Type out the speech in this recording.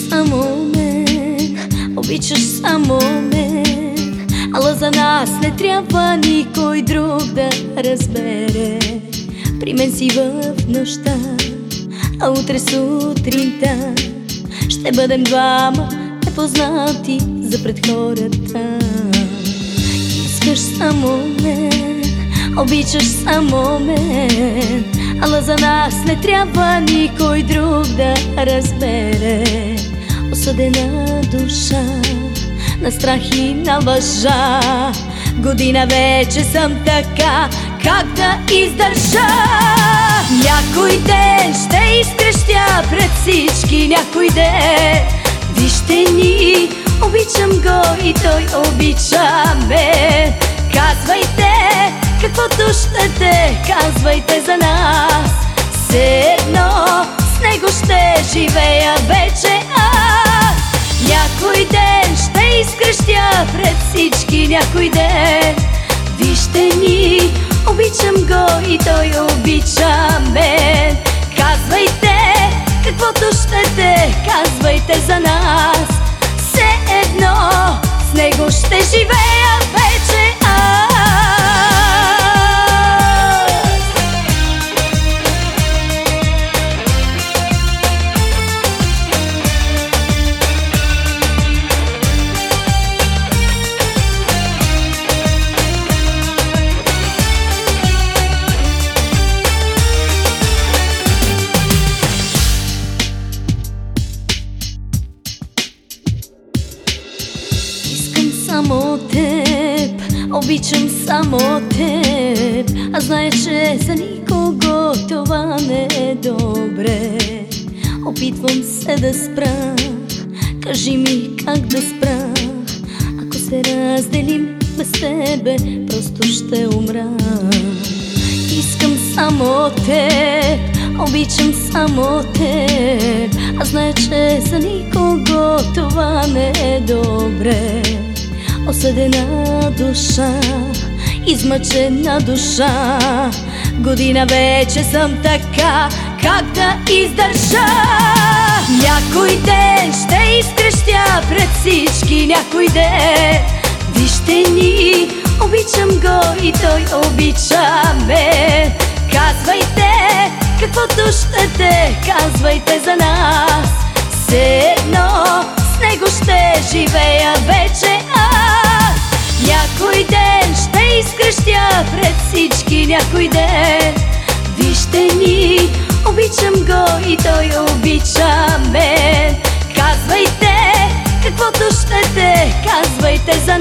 само мен, обичаш само мен, ала за нас не трябва никой друг да разбере. При мен си в нощта, а утре сутринта ще бъдем двама непознати за пред хората. Искаш само мен, обичаш само мен, ала за нас не трябва никой друг да разбере. Осъдена душа, на страх и на лъжа, година вече съм така, как да издържа? Някой ден ще изкрещя пред всички, някой ден вижте ни, обичам го и той обича ме. Казвайте каквото щете, казвайте за нас, все едно с него ще живея вече аз. Някой ден ще изкрещя пред всички, някой ден вижте ни, обичам го и той обича мен. Казвайте каквото щете, казвайте за нас, все едно с него ще живея вече аз. Само теб, обичам само теб, а знае, че за никого това не е добре. Опитвам се да спра, кажи ми как да спра. Ако се разделим без тебе, просто ще умра. Искам само теб, обичам само теб, а знае, че за никого това не е добре. Осъдена душа, измъчена душа, година вече съм така, как да издържа? Някой ден ще изкрещя пред всички, някой ден вижте ни, обичам го и той обича ме. Казвайте каквото щете, казвайте за нас, все едно с него ще живея вече аз. Някой ден ще изкрещя пред всички, някой ден вижте ни, обичам го и той обича мен. Казвайте каквото щете, казвайте за